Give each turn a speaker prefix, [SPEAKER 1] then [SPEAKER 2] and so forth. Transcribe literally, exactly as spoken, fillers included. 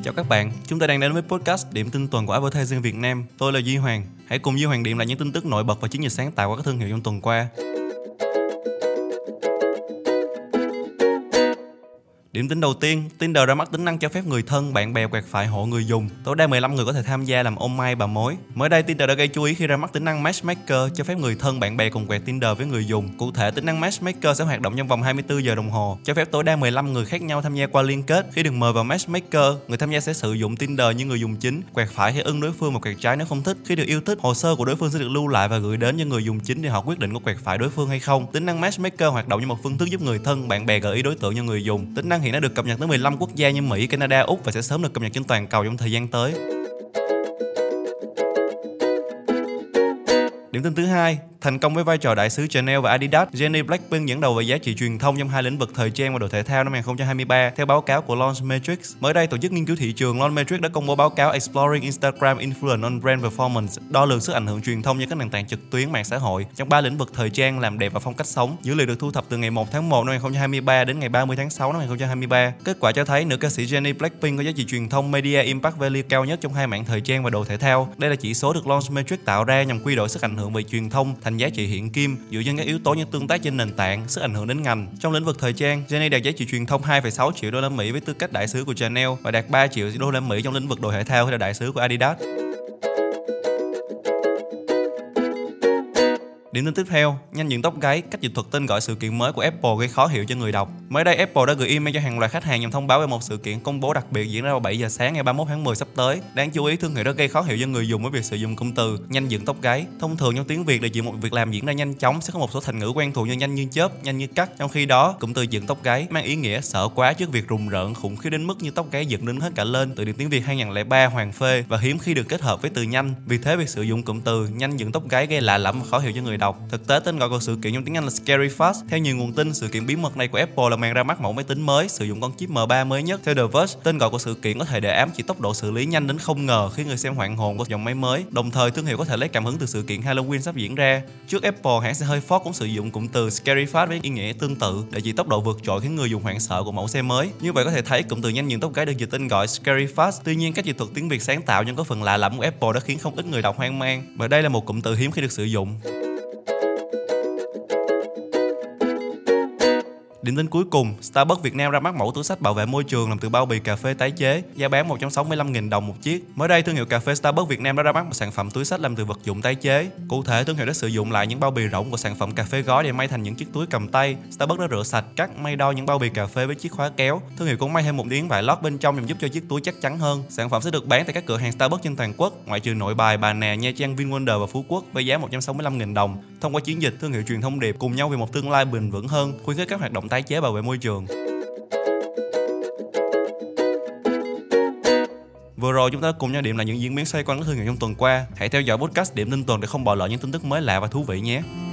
[SPEAKER 1] Chào các bạn, chúng ta đang đến với podcast Điểm tin tuần của Advertising Việt Nam. Tôi là Duy Hoàng. Hãy cùng Duy Hoàng điểm lại những tin tức nổi bật và chiến dịch sáng tạo của các thương hiệu trong tuần qua. Điểm tin đầu tiên, Tinder ra mắt tính năng cho phép người thân, bạn bè quẹt phải hộ người dùng. Tối đa mười lăm người có thể tham gia làm ông mai bà mối. Mới đây, Tinder đã gây chú ý khi ra mắt tính năng Matchmaker cho phép người thân, bạn bè cùng quẹt Tinder với người dùng. Cụ thể, tính năng Matchmaker sẽ hoạt động trong vòng hai mươi tư giờ đồng hồ, cho phép tối đa mười lăm người khác nhau tham gia qua liên kết. Khi được mời vào Matchmaker, người tham gia sẽ sử dụng Tinder như người dùng chính, quẹt phải khi ưng đối phương một quẹt trái nếu không thích. Khi được yêu thích, hồ sơ của đối phương sẽ được lưu lại và gửi đến cho người dùng chính để họ quyết định có quẹt phải đối phương hay không. Tính năng Matchmaker hoạt động như một phương thức giúp người thân, bạn bè gợi ý đối tượng cho người dùng. Tính năng hiện đã được cập nhật tới mười lăm quốc gia như Mỹ, Canada, Úc và sẽ sớm được cập nhật trên toàn cầu trong thời gian tới. Điểm tin thứ hai, thành công với vai trò đại sứ Chanel và Adidas, Jennie Blackpink dẫn đầu về giá trị truyền thông trong hai lĩnh vực thời trang và đồ thể thao năm hai không hai ba, theo báo cáo của Launch Metrics. Mới đây, tổ chức nghiên cứu thị trường Launch Metrics đã công bố báo cáo Exploring Instagram Influence on Brand Performance, đo lường sức ảnh hưởng truyền thông trên các nền tảng trực tuyến, mạng xã hội trong ba lĩnh vực thời trang, làm đẹp và phong cách sống. Dữ liệu được thu thập từ ngày một tháng một năm hai không hai ba đến ngày ba mươi tháng sáu năm hai không hai ba. Kết quả cho thấy nữ ca sĩ Jennie Blackpink có giá trị truyền thông Media Impact Value cao nhất trong hai mảng thời trang và đồ thể thao. Đây là chỉ số được Launch Metrics tạo ra nhằm quy đổi sức ảnh hưởng về truyền thông thành giá trị hiện kim dựa trên các yếu tố như tương tác trên nền tảng, sức ảnh hưởng đến ngành. Trong lĩnh vực thời trang, Jennie đạt giá trị truyền thông hai phẩy sáu triệu đô la Mỹ với tư cách đại sứ của Chanel và đạt ba triệu đô la Mỹ trong lĩnh vực đồ thể thao khi là đại sứ của Adidas. Điểm tin tiếp theo, nhanh dựng tóc gáy, cách dịch thuật tên gọi sự kiện mới của Apple gây khó hiểu cho người đọc. Mới đây, Apple đã gửi email cho hàng loạt khách hàng nhằm thông báo về một sự kiện công bố đặc biệt diễn ra vào bảy giờ sáng ngày ba mươi mốt tháng mười sắp tới. Đáng chú ý, thương hiệu đã gây khó hiểu cho người dùng với việc sử dụng cụm từ nhanh dựng tóc gáy. Thông thường trong tiếng Việt để chỉ một việc làm diễn ra nhanh chóng sẽ có một số thành ngữ quen thuộc như nhanh như chớp, nhanh như cắt. Trong khi đó, cụm từ dựng tóc gáy mang ý nghĩa sợ quá trước việc rùng rợn, khủng khiếp đến mức như tóc gáy dựng đứng hết cả lên. Từ điển tiếng Việt hai không không ba Hoàng Phê và hiếm khi được kết hợp với từ nhanh. Vì thế, việc sử dụng cụm từ nhanh dựng tóc gáy gây lạ lẫm và khó hiểu cho người đọc. Thực tế, tên gọi của sự kiện trong tiếng Anh là Scary Fast. Theo nhiều nguồn tin, sự kiện bí mật này của Apple là màn ra mắt mẫu máy tính mới sử dụng con chip M ba mới nhất. Theo The Verge, tên gọi của sự kiện có thể để ám chỉ tốc độ xử lý nhanh đến không ngờ khiến người xem hoảng hồn của dòng máy mới. Đồng thời, thương hiệu có thể lấy cảm hứng từ sự kiện Halloween sắp diễn ra. Trước Apple, hãng xe hơi Ford cũng sử dụng cụm từ Scary Fast với ý nghĩa tương tự để chỉ tốc độ vượt trội khiến người dùng hoảng sợ của mẫu xe mới. Như vậy có thể thấy cụm từ nhanh dựng tóc gáy được dịch tên gọi Scary Fast. Tuy nhiên, cách dịch thuật tiếng Việt sáng tạo nhưng có phần lạ lẫm của Apple đã khiến không ít người đọc hoang mang. Và đây là một cụm từ hiếm khi được sử dụng. Điểm tin cuối cùng, Starbucks Việt Nam ra mắt mẫu túi xách bảo vệ môi trường làm từ bao bì cà phê tái chế, giá bán một trăm sáu mươi lăm nghìn đồng một chiếc. Mới đây, thương hiệu cà phê Starbucks Việt Nam đã ra mắt một sản phẩm túi xách làm từ vật dụng tái chế. Cụ thể, thương hiệu đã sử dụng lại những bao bì rỗng của sản phẩm cà phê gói để may thành những chiếc túi cầm tay. Starbucks đã rửa sạch, cắt, may đo những bao bì cà phê với chiếc khóa kéo. Thương hiệu cũng may thêm một miếng vải lót bên trong nhằm giúp cho chiếc túi chắc chắn hơn. Sản phẩm sẽ được bán tại các cửa hàng Starbucks trên toàn quốc, ngoại trừ Nội Bài, Bà Nà, Nha Trang, VinWonder và Phú Quốc với giá một trăm sáu mươi lăm nghìn đồng. Thông qua chiến dịch, thương hiệu truyền thông điệp cùng nhau vì một tương lai bền vững hơn, khuyến khích các hoạt động tái chế bảo vệ môi trường. Vừa rồi chúng ta cùng nhau điểm lại những diễn biến xoay quanh các thương hiệu trong tuần qua. Hãy theo dõi podcast Điểm tin tuần để không bỏ lỡ những tin tức mới lạ và thú vị nhé.